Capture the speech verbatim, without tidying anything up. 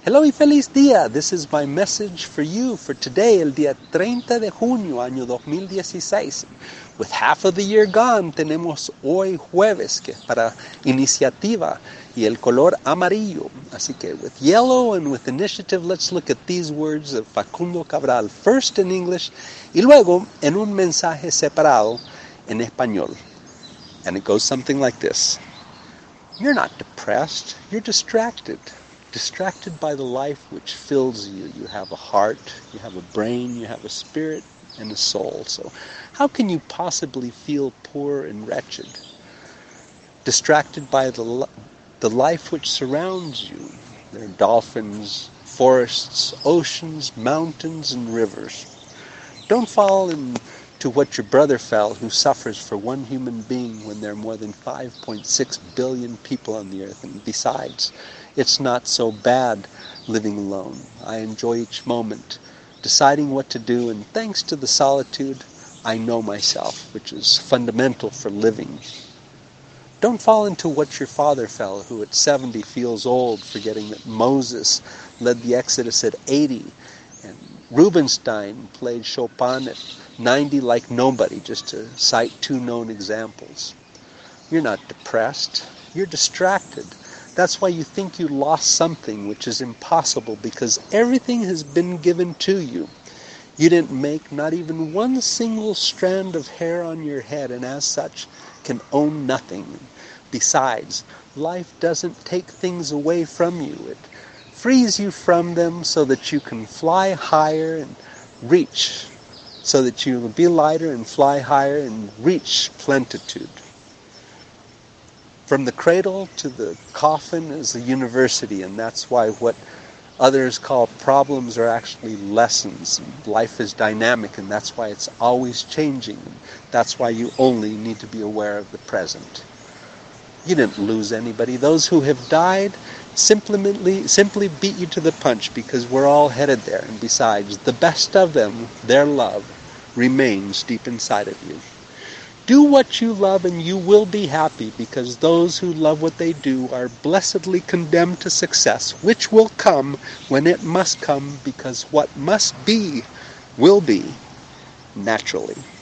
Hello y feliz día. This is my message for you for today, el día treinta de junio, año dos mil dieciséis. With half of the year gone, tenemos hoy jueves, que es para iniciativa, y el color amarillo. Así que with yellow and with initiative, let's look at these words of Facundo Cabral, first in English, y luego en un mensaje separado en español. And it goes something like this. You're not depressed, you're distracted. Distracted by the life which fills you. You have a heart, you have a brain, you have a spirit and a soul. So how can you possibly feel poor and wretched? Distracted by the, the life which surrounds you. There are dolphins, forests, oceans, mountains, and rivers. Don't fall into what your brother fell, who suffers for one human being when there are more than five point six billion people on the earth. And besides, it's not so bad living alone. I enjoy each moment, deciding what to do, and thanks to the solitude, I know myself, which is fundamental for living. Don't fall into what your father fell, who at seventy feels old, forgetting that Moses led the Exodus at eighty, and Rubinstein played Chopin at ninety like nobody, just to cite two known examples. You're not depressed, you're distracted. That's why you think you lost something, which is impossible, because everything has been given to you. You didn't make not even one single strand of hair on your head, and as such can own nothing. Besides, life doesn't take things away from you. It frees you from them so that you can fly higher and reach, so that you will be lighter and fly higher and reach plenitude. From the cradle to the coffin is a university, and that's why what others call problems are actually lessons. Life is dynamic, and that's why it's always changing. That's why you only need to be aware of the present. You didn't lose anybody. Those who have died simply, simply beat you to the punch, because we're all headed there. And besides, the best of them, their love, remains deep inside of you. Do what you love and you will be happy, because those who love what they do are blessedly condemned to success, which will come when it must come, because what must be will be naturally.